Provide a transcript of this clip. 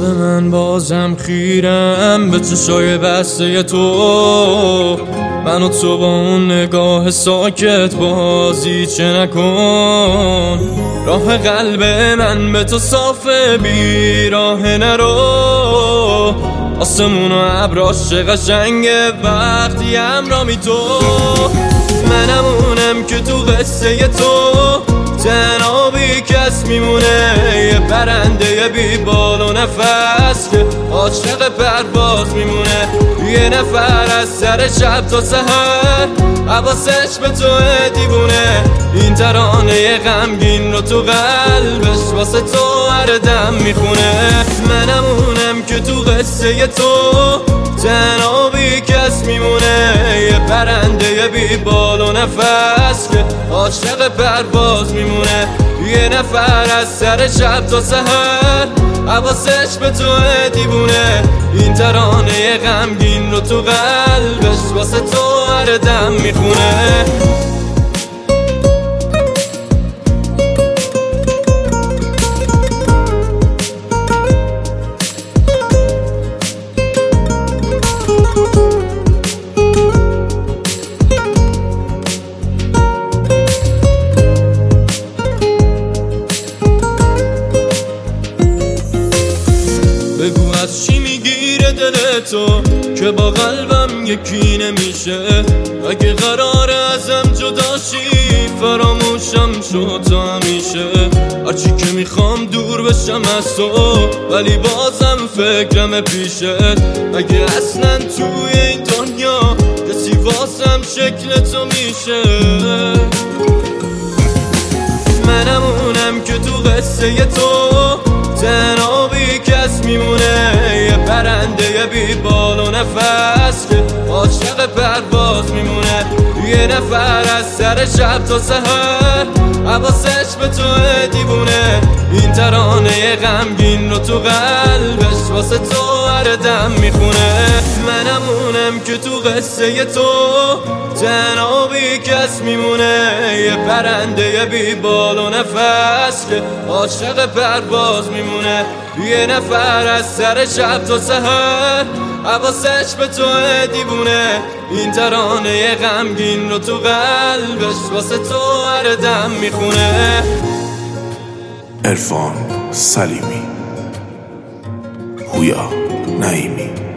من بازم خیرم به چشای بسته تو، من و تو با اون نگاه ساکت بازی چه نکن. راه قلب من به تو صافه، بی راه نرو. آسمون و ابراش چه قشنگه وقتی همرامی تو. منم اونم که تو قصه تو تنها بی کس میمونه، یه پرنده بی بال و نفس که عاشق پرواز میمونه. یه نفر از سر شب تا سحر حواسش به تو دیوونه. این ترانه غمگین رو تو قلبش واسه تو هر دم میخونه. منم اونم که تو قصه تو تنها بی کس میمونه، یه پرنده بی بال و نفس که عاشق پرواز میمونه. یه نفر از سر شب تا سحر حواسش به تو دیوونه. این ترانه غمگین رو تو قلبش واسه تو هر دم میخونه. بگو از چی میگیره دل تو که با قلبم یکی نمیشه؟ اگه قراره ازم جداشی فراموشم شد تا همیشه. هرچی که میخوام دور بشم از تو ولی بازم فکرم پیشت. اگه اصلا توی این دنیا کسی واسم شکل تو میشه. منم اونم که تو قصه تو تنها بی کس میمونه، یه پرنده بی بال و نفس که عاشق پرواز میمونه. یه نفر از سر شب تا سحر حواسش به تو دیوونه. این ترانه غمگین رو تو قلبش واسه تو هر دم میخونه. منم اونم که تو قصه تو تنها بی کس میمونه، یه پرنده بی بال و نفس که عاشق پرواز میمونه. یه نفر از سر شب تا سحر حواسش به تو دیوونه. این ترانه غمگین رو تو قلبش واسه تو هر دم میخونه. عرفان سلیمی، هویا نعیمی.